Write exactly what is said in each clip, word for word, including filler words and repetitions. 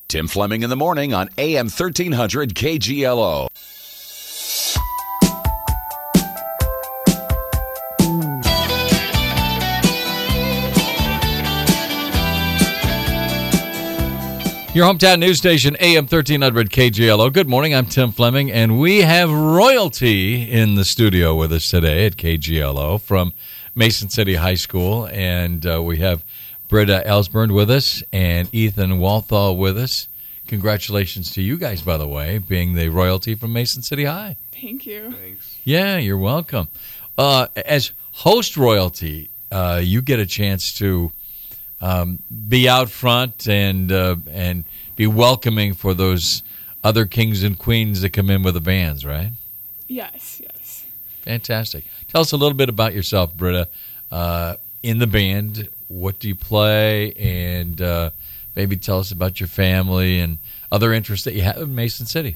Tim Fleming in the morning on A M thirteen hundred K G L O. Your hometown news station, A M thirteen hundred K G L O. Good morning, I'm Tim Fleming, and we have royalty in the studio with us today at K G L O from Mason City High School, and uh, we have Britta Elsburn with us and Ethan Walthall with us. Congratulations to you guys, by the way, being the royalty from Mason City High. Thank you. Thanks. Yeah, you're welcome. Uh, as host royalty, uh, you get a chance to Um, be out front and uh, and be welcoming for those other kings and queens that come in with the bands, right? Yes, yes. Fantastic. Tell us a little bit about yourself, Britta. Uh, in the band, what do you play? And uh, maybe tell us about your family and other interests that you have in Mason City.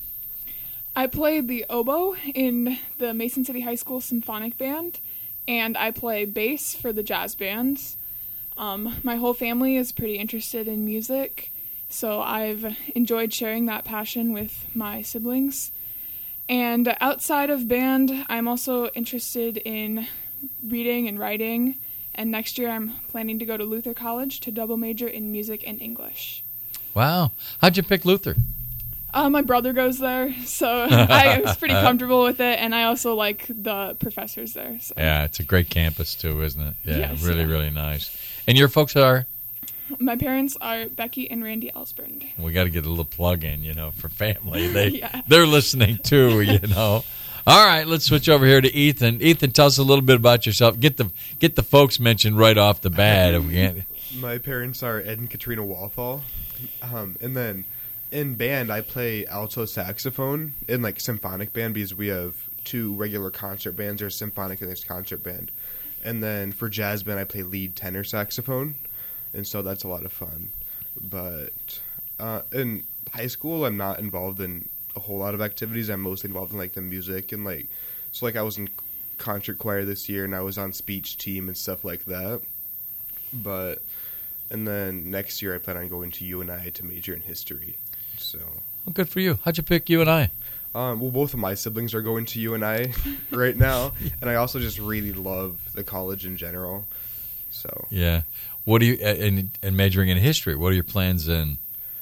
I play the oboe in the Mason City High School Symphonic Band, and I play bass for the jazz bands. Um, my whole family is pretty interested in music, so I've enjoyed sharing that passion with my siblings. And outside of band, I'm also interested in reading and writing, and next year I'm planning to go to Luther College to double major in music and English. Wow. How'd you pick Luther? Uh, my brother goes there, so I was pretty comfortable with it, and I also like the professors there. So. Yeah, it's a great campus, too, isn't it? Yeah, Yes, really, yeah. really nice. And your folks are? My parents are Becky and Randy Elsburn. We got to get a little plug in, you know, for family. They, Yeah. They're listening, too, you know. All right, let's switch over here to Ethan. Ethan, tell us a little bit about yourself. Get the get the folks mentioned right off the bat. If we can't. My parents are Ed and Katrina Walthall. Um, and then in band, I play alto saxophone in, like, symphonic band because we have two regular concert bands. There's symphonic and there's concert band. And then for jazz band, I play lead tenor saxophone. And so that's a lot of fun. But uh, in high school, I'm not involved in a whole lot of activities. I'm mostly involved in, like, the music. And, like, so, like, I was in concert choir this year, and I was on speech team and stuff like that. But, and then next year, I plan on going to U N I to major in history. So, Well, good for you. How'd you pick you and I? um, well, both of my siblings are going to U N I right now, and I also just really love the college in general. So, Yeah. What are you and, and majoring in history? What are your plans in?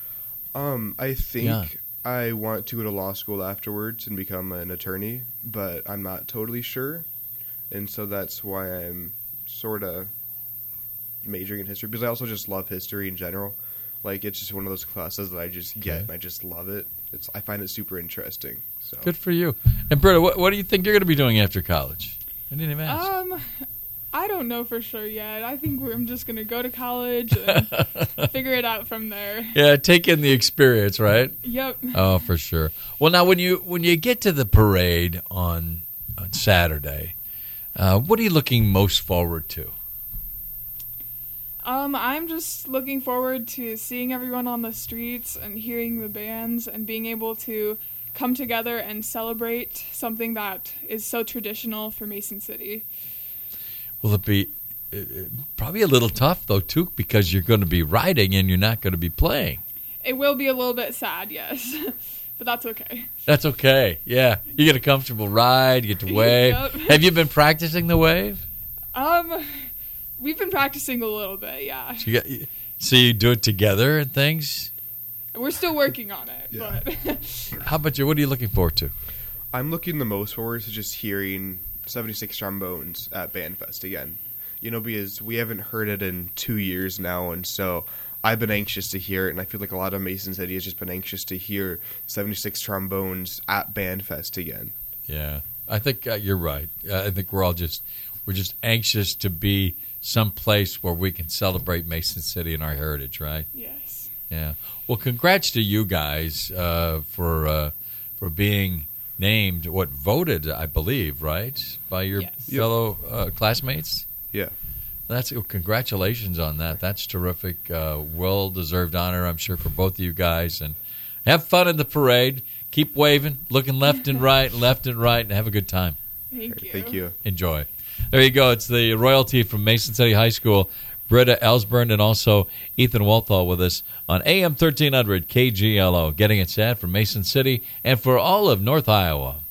um, I think Yeah. I want to go to law school afterwards and become an attorney, but I'm not totally sure, and so that's why I'm sort of majoring in history because I also just love history in general. Like, it's just one of those classes that I just get, Okay. and I just love it. It's I find it super interesting. So, Good for you. And Britta, what, what do you think you're going to be doing after college? I didn't even ask. Um, I don't know for sure yet. I think we're, I'm just going to go to college and figure it out from there. Yeah, take in the experience, right? Yep. Oh, for sure. Well, now when you when you get to the parade on on Saturday, uh, what are you looking most forward to? Um, I'm just looking forward to seeing everyone on the streets and hearing the bands and being able to come together and celebrate something that is so traditional for Mason City. Will it be uh, probably a little tough though too, because you're going to be riding and you're not going to be playing? It will be a little bit sad, yes, but that's okay. That's okay. Yeah, you get a comfortable ride. You get to wave. Yep. Have you been practicing the wave? Um, we've been practicing a little bit, yeah. So you, got, so you do it together and things. We're still working on it, Yeah. but How about you? What are you looking forward to? I'm looking the most forward to just hearing seventy-six Trombones at Bandfest again. You know, because we haven't heard it in two years now, and so I've been anxious to hear it, and I feel like a lot of Mason City has just been anxious to hear seventy-six Trombones at Bandfest again. Yeah, I think uh, you're right. Uh, I think we're all just we're just anxious to be someplace where we can celebrate Mason City and our heritage, right? yes. Yeah. Well, congrats to you guys uh, for uh, for being named, what, voted, I believe, right, by your Yes. fellow uh, classmates? Yeah. That's oh, congratulations on that. That's terrific. Uh, well-deserved honor, I'm sure, for both of you guys. And have fun in the parade. Keep waving, looking left and right, left and right, and have a good time. Thank you. Thank you. Enjoy. There you go. It's the royalty from Mason City High School, Britta Ellsburn, and also Ethan Walthall with us on A M thirteen hundred K G L O, getting it set for Mason City and for all of North Iowa.